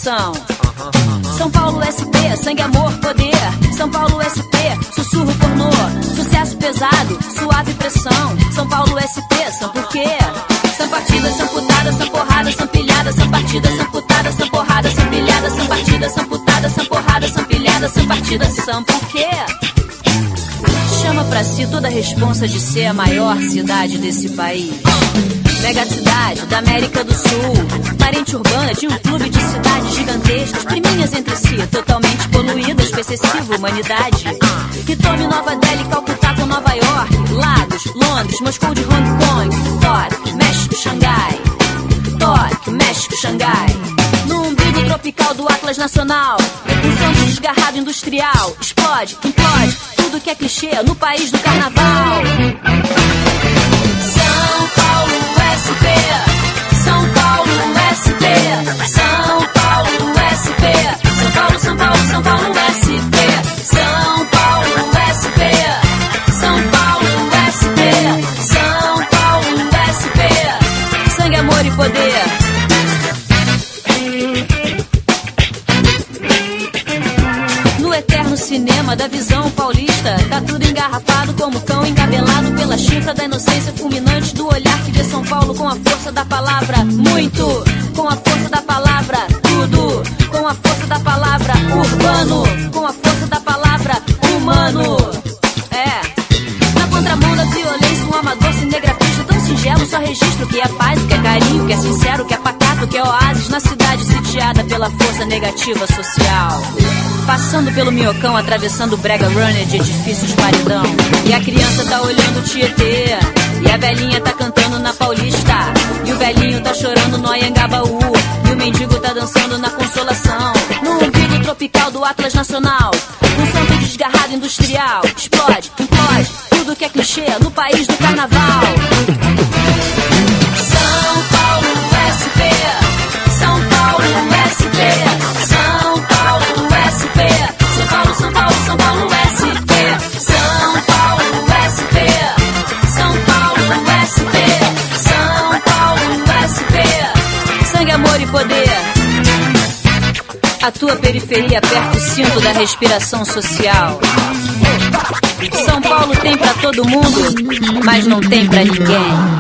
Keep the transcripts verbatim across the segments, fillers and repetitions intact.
inspiração. São Paulo S P, sangue, amor, poder. São Paulo S P, sussurro pornô. Sucesso pesado, suave pressão. São Paulo S P, são por quê? São partidas, são putadas, são porradas, são pilhadas. São partidas, são putadas, são porradas, são pilhadas. São partidas, são putadas, são porradas, são pilhadas. São partidas, são por quê? Chama pra si toda a responsa de ser a maior cidade desse país. Mega cidade da América do Sul, parente urbana de um clube de cidades gigantescas, priminhas entre si, totalmente poluídas com excessiva humanidade. Que tome Nova Delhi, Calcutá com Nova York, Lagos, Londres, Moscou de Hong Kong, Tóquio, México, Xangai, Tóquio, México, Xangai. No umbigo tropical do Atlas Nacional, um santo desgarrado industrial, explode, implode, tudo que é clichê no país do carnaval. São Paulo S P, São Paulo S P, São Paulo S P, São Paulo, São Paulo, São Paulo S P, São Paulo S P, São Paulo S P, São Paulo S P, sangue, amor e poder. No eterno cinema da visão paulista, tá tudo engarrafado como cão engabelado pela chifra da inocência fulminante do olhar que vê São Paulo com a força da palavra muito, com a força da palavra tudo, com a força da palavra urbano, com a força da palavra humano. É, na contramão da violência, um amador cinegrafista tão singelo só registra o que é paz, o que é carinho, o que é sincero, o que é pacato, o que é oásis na cidade sitiada pela força negativa social. Passando pelo Minhocão, atravessando o Brega Runner de edifícios paredão. E a criança tá olhando o Tietê, e a velhinha tá cantando na Paulista, e o velhinho tá chorando no Anhangabaú, e o mendigo tá dançando na Consolação. No umbigo tropical do Atlas Nacional, um santo desgarrado industrial, explode, implode, tudo que é clichê no país do carnaval. São Paulo S P, São Paulo S P, São Paulo S P, São Paulo, São Paulo, São Paulo S P, São Paulo S P, São Paulo S P, São Paulo S P, sangue, amor e poder. A tua periferia aperta o cinto da respiração social. São Paulo tem pra todo mundo, mas não tem pra ninguém.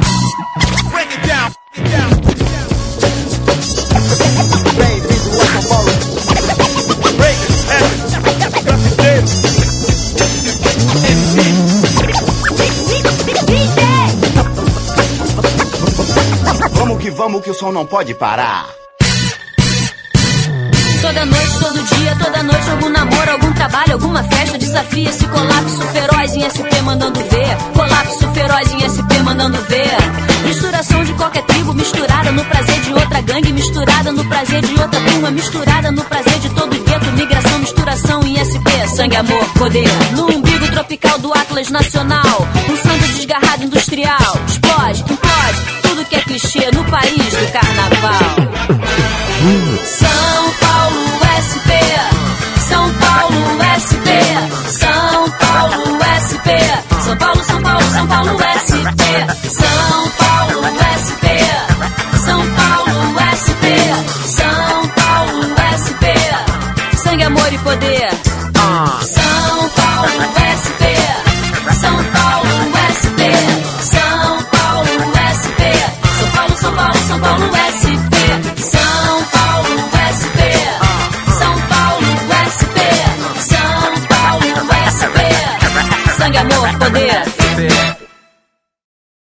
Vamos que vamos que o som não pode parar. Toda noite, todo dia, toda noite algum namoro, algum trabalho, alguma festa desafia esse colapso feroz em S P mandando ver. Colapso feroz em S P mandando ver. Misturação de qualquer tribo, misturada no prazer de outra gangue, misturada no prazer de outra prima, misturada no prazer de todo gueto, migração, misturação em S P, sangue, amor, poder. No umbigo tropical do Atlas Nacional, um santo desgarrado industrial, explode, implode, tudo que é clichê no país do carnaval. São Paulo S P, São Paulo S P, São Paulo S P, São Paulo, São Paulo, São Paulo S P, São